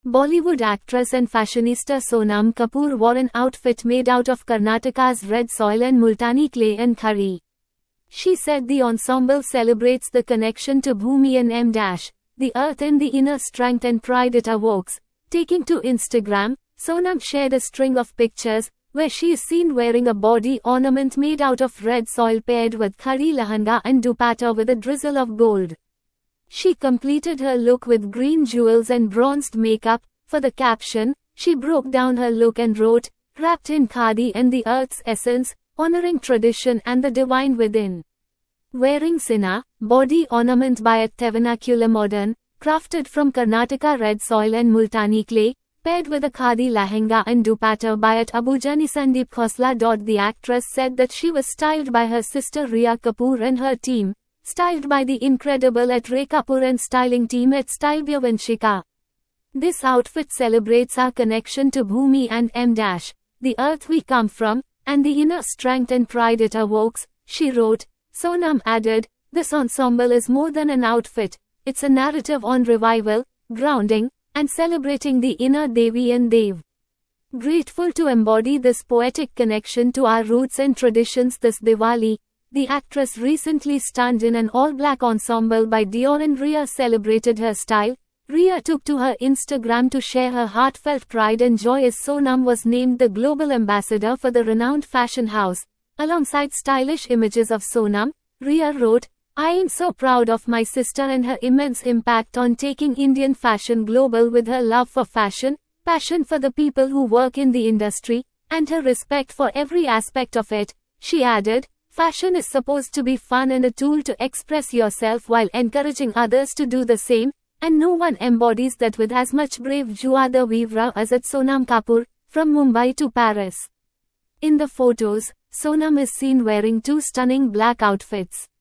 Bollywood actress and fashionista Sonam Kapoor wore an outfit made out of Karnataka's red soil and Multani clay and khari. She said the ensemble celebrates the connection to Bhumi and the earth and the inner strength and pride it evokes. Taking to Instagram, Sonam shared a string of pictures, where she is seen wearing a body ornament made out of red soil paired with khari lahanga and dupatta with a drizzle of gold. She completed her look with green jewels and bronzed makeup. For the caption, she broke down her look and wrote, "Wrapped in khadi and the earth's essence, honoring tradition and the divine within." Wearing Sina, body ornament by a vernacular modern, crafted from Karnataka red soil and Multani clay, paired with a khadi lehenga and dupatta by at Abujani Sandeep Khosla. The actress said that she was styled by her sister Rhea Kapoor and her team, styled by the incredible at Ray Kapoor and styling team at Stylebyavanshika. This outfit celebrates our connection to Bhumi and the earth we come from, and the inner strength and pride it evokes, she wrote. Sonam added, "This ensemble is more than an outfit, it's a narrative on revival, grounding, and celebrating the inner Devi and Dev. Grateful to embody this poetic connection to our roots and traditions this Diwali." The actress recently stunned in an all-black ensemble by Dior and Rhea celebrated her style. Rhea took to her Instagram to share her heartfelt pride and joy as Sonam was named the global ambassador for the renowned fashion house. Alongside stylish images of Sonam, Rhea wrote, "I am so proud of my sister and her immense impact on taking Indian fashion global with her love for fashion, passion for the people who work in the industry, and her respect for every aspect of it." She added, "Fashion is supposed to be fun and a tool to express yourself while encouraging others to do the same, and no one embodies that with as much brave joie de vivre as at Sonam Kapoor, from Mumbai to Paris." In the photos, Sonam is seen wearing two stunning black outfits.